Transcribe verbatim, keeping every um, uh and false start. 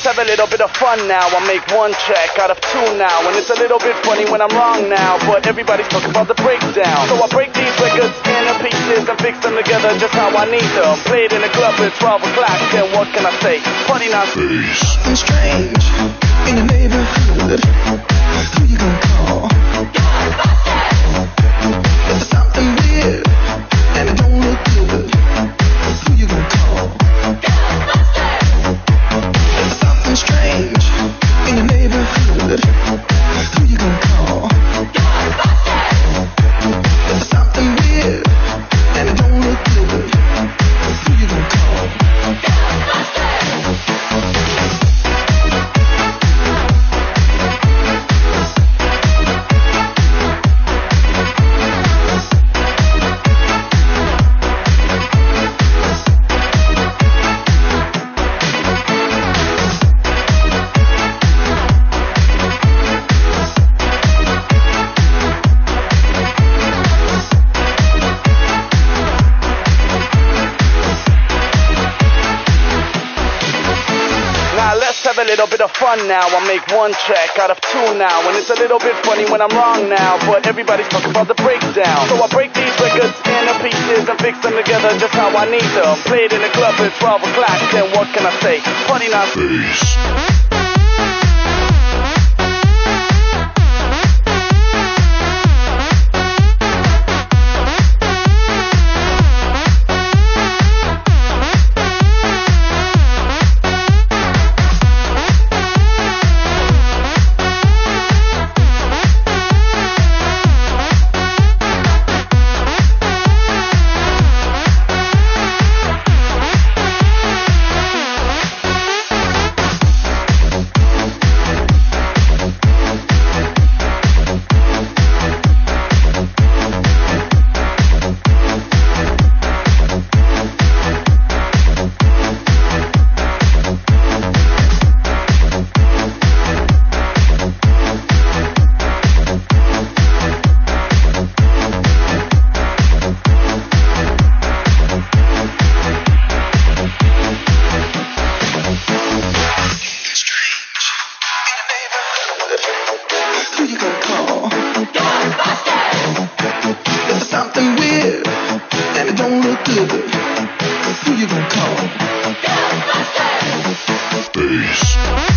have a little bit of fun now. I make one check out of two now, and it's a little bit funny when I'm wrong now, but everybody's talking about the breakdown. So I break these records into pieces and fix them together just how I need them. Play it in the club at twelve o'clock, then what can I say? Party not something strange in the neighborhood. Who you gonna call? It's something weird and it don't look good. Who you gonna call? It's something strange in the neighborhood. Who you gonna call? It's something weird and it don't look good. Who you gonna call? have a little bit of fun now. I make one check out of two now, and it's a little bit funny when I'm wrong now, but everybody's talking about the breakdown. So I break these records into pieces and fix them together just how I need them. Play it in the club at twelve o'clock, then what can I say? Party not Peace. Who you gonna call? Ghostbusters! There's something weird and it don't look good. Who you gonna call? Ghostbusters! Peace.